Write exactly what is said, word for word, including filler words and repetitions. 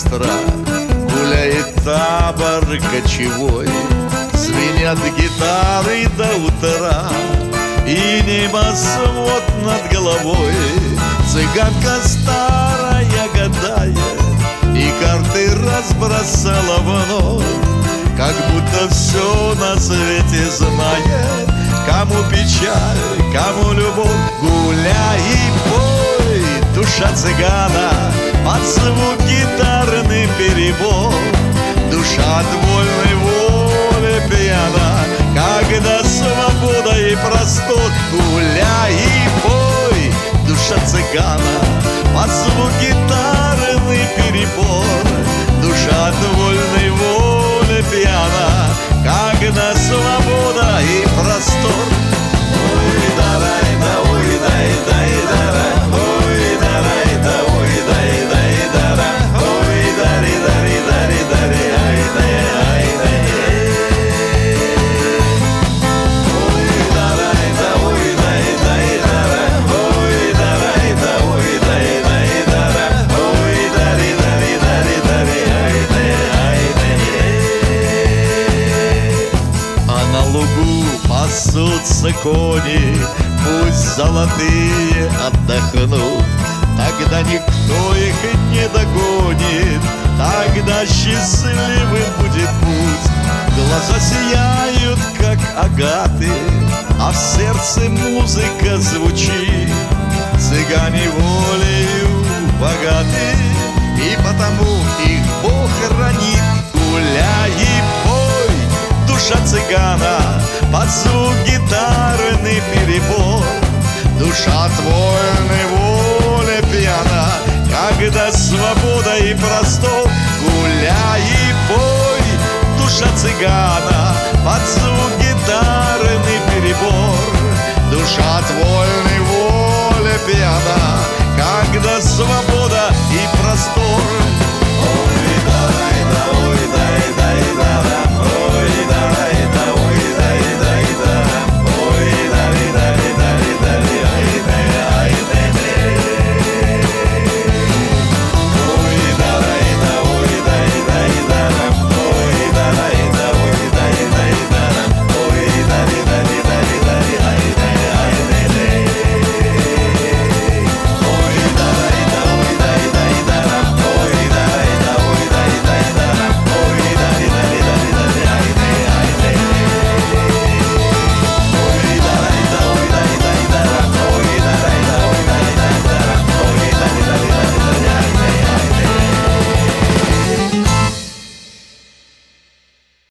костра гуляет табор кочевой. Звенят гитары до утра, и небосвод над головой. Цыганка старая гадает, и карты разбросала вновь, как будто все на свете знает. Кому печаль, кому любовь, гуляй и пой, душа цыгана, под звук гитарный перебор. Душа от вольной воли пьяна, когда свобода и простор. Гуляй и пой, душа цыгана, под звук гитарный перебор. Душа от вольной воли пьяна, когда свобода и простор. Ой, дарай, да, ой, дай, дай, дара, ой, дарай, да, ой, дай, дай, дара, ой, дари, дари, дари, дари, ай, дай, ай, дай. Ой, дарай, да, ой, дай, дай, дара, ой, дарай, да, ой, дай, дай, дара, ой, дари, дари, дари, дари, ай, дай, ай, дай. А на лугу пасутся кони, пусть золотые отдохнут. Тогда никто их не догонит, тогда счастливым будет путь. Глаза сияют, как агаты, а в сердце музыка звучит. Цыгане волею богаты, и потому их Бог хранит. Гуляй и пой, душа цыгана, под звук гитарный перебор. Душа от вольной воли пьяна, когда свобода и простор. Гуляй и пой, душа цыгана, под звук гитарный перебор. Душа от вольной воли пьяна, когда свобода и простор.